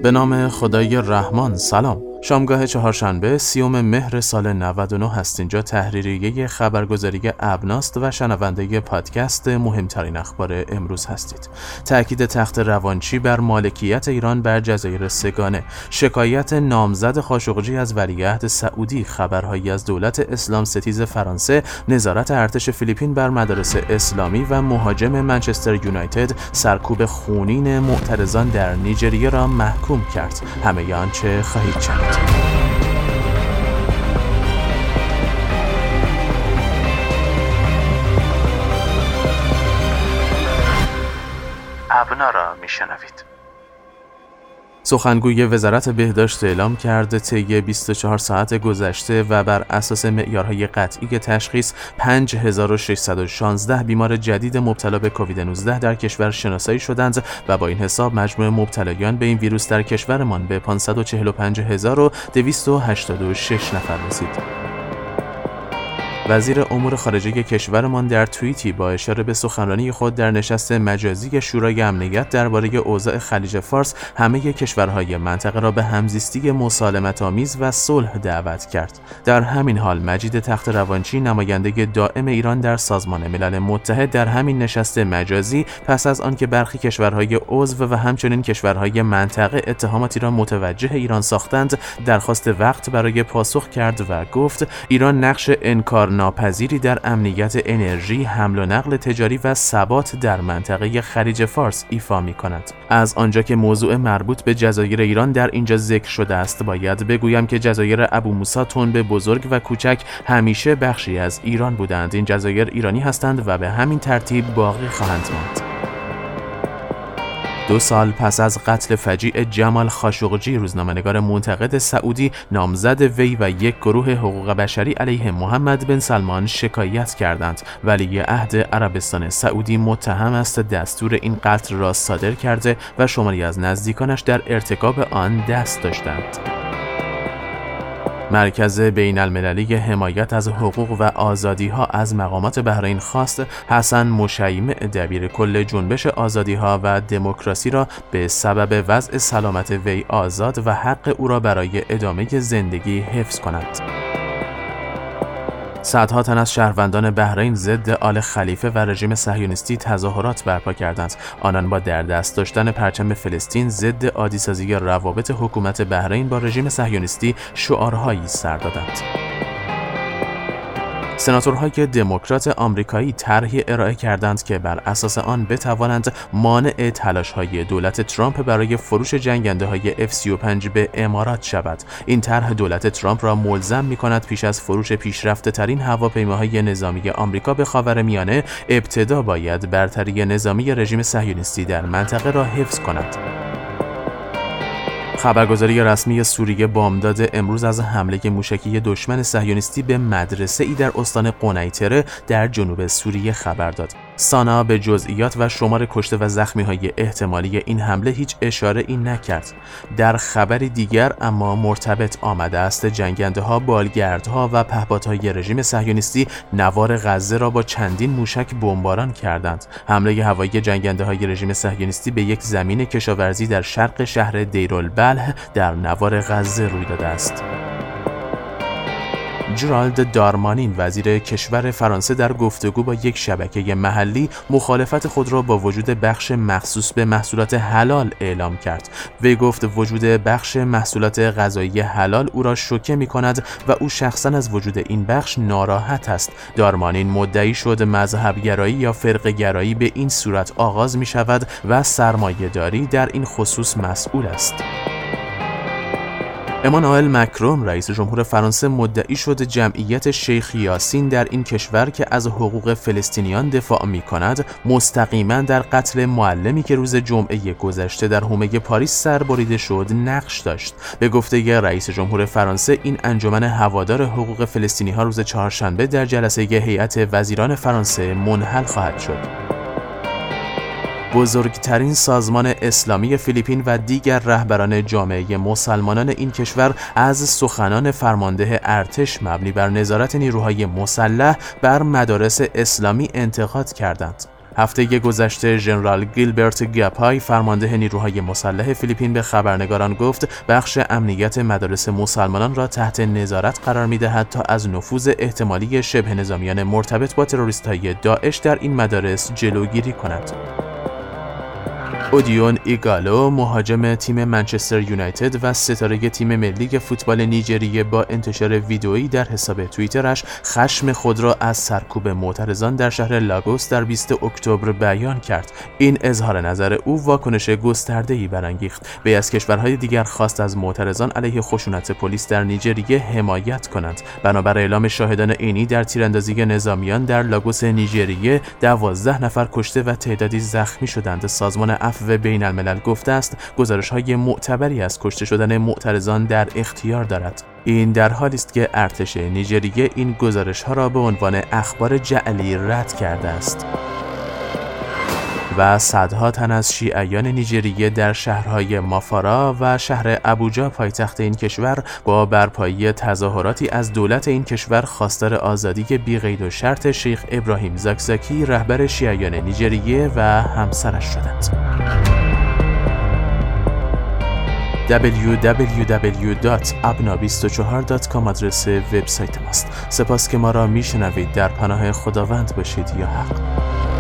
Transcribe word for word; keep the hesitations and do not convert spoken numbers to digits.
به نام خدای رحمان. سلام. شامگاه چهارشنبه سیوم مهر سال نود و نه هست. اینجا تحریریه خبرگزاری ابناست و شنونده پادکست مهمترین اخبار امروز هستید. تأکید تخت روانچی بر مالکیت ایران بر جزایر سگانه، شکایت نامزد خاشقجی از ولیعهد سعودی، خبرهایی از دولت اسلام ستیز فرانسه، نظارت ارتش فیلیپین بر مدارس اسلامی و مهاجم منچستر یونایتد سرکوب خونین معترضان در نیجریه را محکوم کرد. همه آنچه خواهید شنید. ابنا را میشنوید. سخنگوی وزارت بهداشت اعلام کرد طی بیست و چهار ساعت گذشته و بر اساس معیارهای قطعی تشخیص پنج هزار و ششصد و شانزده بیمار جدید مبتلا به کووید نوزده در کشور شناسایی شدند و با این حساب مجموع مبتلایان به این ویروس در کشورمان به پانصد و چهل و پنج هزار و دویست و هشتاد و شش نفر رسید. وزیر امور خارجه کشورمان در توییتی با اشاره به سخنرانی خود در نشست مجازی شورای امنیت درباره اوضاع خلیج فارس همه کشورهای منطقه را به همزیستی مسالمت‌آمیز و صلح دعوت کرد. در همین حال مجید تخت روانچی، نماینده دائم ایران در سازمان ملل متحد، در همین نشست مجازی پس از آنکه برخی کشورهای عضو و همچنین کشورهای منطقه اتهاماتی را متوجه ایران ساختند، درخواست وقت برای پاسخ کرد و گفت ایران نقش انکار ناپذیری در امنیت انرژی، حمل و نقل تجاری و ثبات در منطقه خلیج فارس ایفا می‌کند. از آنجا که موضوع مربوط به جزایر ایران در اینجا ذکر شده است، باید بگویم که جزایر ابو موسی، تنبه، بزرگ و کوچک همیشه بخشی از ایران بودند. این جزایر ایرانی هستند و به همین ترتیب باقی خواهند ماند. دو سال پس از قتل فجیع جمال خاشقجی، روزنامه‌نگار منتقد سعودی نامزد وی و یک گروه حقوق بشری علیه محمد بن سلمان شکایت کردند. ولیعهد عربستان سعودی متهم است دستور این قتل را صادر کرده و شماری از نزدیکانش در ارتکاب آن دست داشتند. مرکز بین المللی حمایت از حقوق و آزادی‌ها از مقامات بحرین خواست حسن مشیمع، دبیر کل جنبش آزادی‌ها و دموکراسی را به سبب وضع سلامت وی آزاد و حق او را برای ادامه زندگی حفظ کند. صدها تن از شهروندان بحرین ضد آل خلیفه و رژیم صهیونیستی تظاهرات برپا کردند. آنان با در دست داشتن پرچم فلسطین ضد عادی‌سازی روابط حکومت بحرین با رژیم صهیونیستی شعارهایی سر دادند. سناتورهای دموکرات آمریکایی طرحی ارائه کردند که بر اساس آن بتوانند مانع تلاش‌های دولت ترامپ برای فروش جنگنده‌های اف سی و پنج به امارات شود. این طرح دولت ترامپ را ملزم می‌کند پیش از فروش پیشرفته‌ترین هواپیماهای نظامی آمریکا به خاورمیانه، ابتدا باید برتری نظامی رژیم صهیونیستی در منطقه را حفظ کند. خبرگزاری رسمی سوریه بامداد امروز از حمله موشکی دشمن صهیونیستی به مدرسه‌ای در استان قنیطره در جنوب سوریه خبر داد. سانا به جزئیات و شمار کشته و زخمی‌های احتمالی این حمله هیچ اشاره‌ای نکرد. در خبری دیگر اما مرتبط آمده است جنگنده‌ها، بالگردها و پهپادهای رژیم صهیونیستی نوار غزه را با چندین موشک بمباران کردند. حمله هوایی جنگنده‌های رژیم صهیونیستی به یک زمین کشاورزی در شرق شهر دیرالبلح در نوار غزه روی داده است. جرالد دارمانین، وزیر کشور فرانسه، در گفتگو با یک شبکه محلی مخالفت خود را با وجود بخش مخصوص به محصولات حلال اعلام کرد. وی گفت وجود بخش محصولات غذایی حلال او را شوکه می کند و او شخصا از وجود این بخش ناراحت است. دارمانین مدعی شد مذهبگرایی یا فرقه‌گرایی به این صورت آغاز می شود و سرمایه‌داری در این خصوص مسئول است. امانوئل مکرون، رئیس جمهور فرانسه، مدعی شد جمعیت شیخ یاسین در این کشور که از حقوق فلسطینیان دفاع می‌کند مستقیما در قتل معلمی که روز جمعه گذشته در حومه پاریس سربریده شد نقش داشت. به گفته رئیس جمهور فرانسه، این انجمن هوادار حقوق فلسطینی‌ها روز چهارشنبه در جلسه هیئت وزیران فرانسه منحل خواهد شد. بزرگترین سازمان اسلامی فیلیپین و دیگر رهبران جامعه مسلمانان این کشور از سخنان فرمانده ارتش مبنی بر نظارت نیروهای مسلح بر مدارس اسلامی انتقاد کردند. هفته گذشته ژنرال گیلبرت گاپای فرمانده نیروهای مسلح فیلیپین به خبرنگاران گفت بخش امنیت مدارس مسلمانان را تحت نظارت قرار می‌دهد تا از نفوذ احتمالی شبه نظامیان مرتبط با تروریست‌های داعش در این مدارس جلوگیری کند. اودیون ایگالو مهاجم تیم منچستر یونایتد و ستاره تیم ملی فوتبال نیجریه با انتشار ویدئویی در حساب توییترش خشم خود را از سرکوب معترضان در شهر لاگوس در بیست اکتبر بیان کرد. این اظهار نظر او واکنش گسترده‌ای برانگیخت. وی از کشورهای دیگر خواست از معترضان علیه خشونت پلیس در نیجریه حمایت کنند. بنابر اعلام شاهدان عینی در تیراندازی نظامیان در لاگوس نیجریه دوازده نفر کشته و تعدادی زخمی شدند. سازمان عفو بین الملل گفته است گزارش‌های معتبری از کشته شدن معترضان در اختیار دارد. این در حالی است که ارتش نیجریه این گزارش‌ها را به عنوان اخبار جعلی رد کرده است. و صدها تن از شیعیان نیجریه در شهرهای مافارا و شهر ابوجا پایتخت این کشور با برپایی تظاهراتی از دولت این کشور خواستار آزادی بی‌قید و شرط شیخ ابراهیم زاکزاکی رهبر شیعیان نیجریه و همسرش شدند. دبلیو دبلیو دبلیو دات ابنا بیست و چهار دات کام آدرس وبسایت ماست. سپاس که ما را میشنوید. در پناه خداوند باشید یا حق.